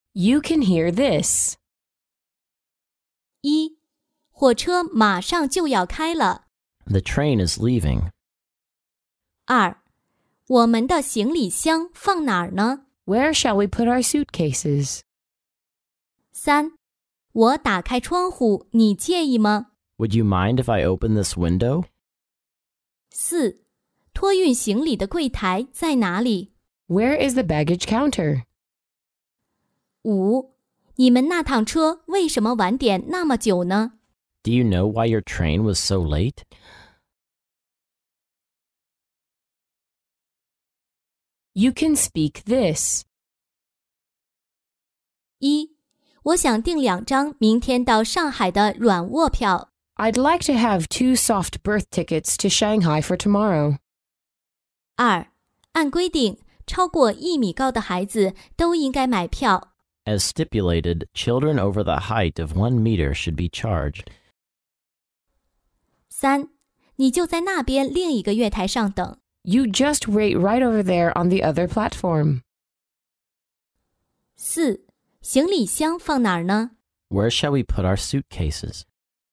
You can hear this. 1. 火车马上就要开了。 The train is leaving. 2. 我们的行李箱放哪儿呢？ Where shall we put our suitcases? 3. 我打开窗户，你介意吗？ Would you mind if I open this window? 4. 托运行李的柜台在哪里？ Where is the baggage counter? 5. 你们那趟车为什么晚点那么久呢？ Do you know why your train was so late? You can speak this. 1. 我想订2张明天到上海的软卧票。 I'd like to have 2 soft berth tickets to Shanghai for tomorrow. 2. 按规定，超过1米高的孩子都应该买票。 As stipulated, children over the height of 1 meter should be charged. 3. 你就在那边另一个月台上等。 You just wait right over there on the other platform. 4. 行李箱放哪儿呢？ Where shall we put our suitcases?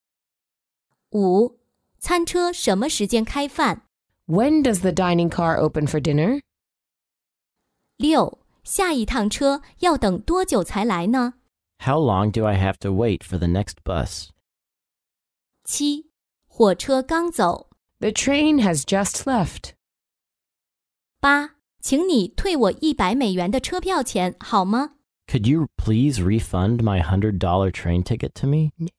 5. 餐车什么时间开饭？ When does the dining car open for dinner? 6. 下一趟车要等多久才来呢？ How long do I have to wait for the next bus? 7. 火车刚走。 The train has just left. 8. 请你退我$100的车票钱好吗？ Could you please refund my $100 train ticket to me?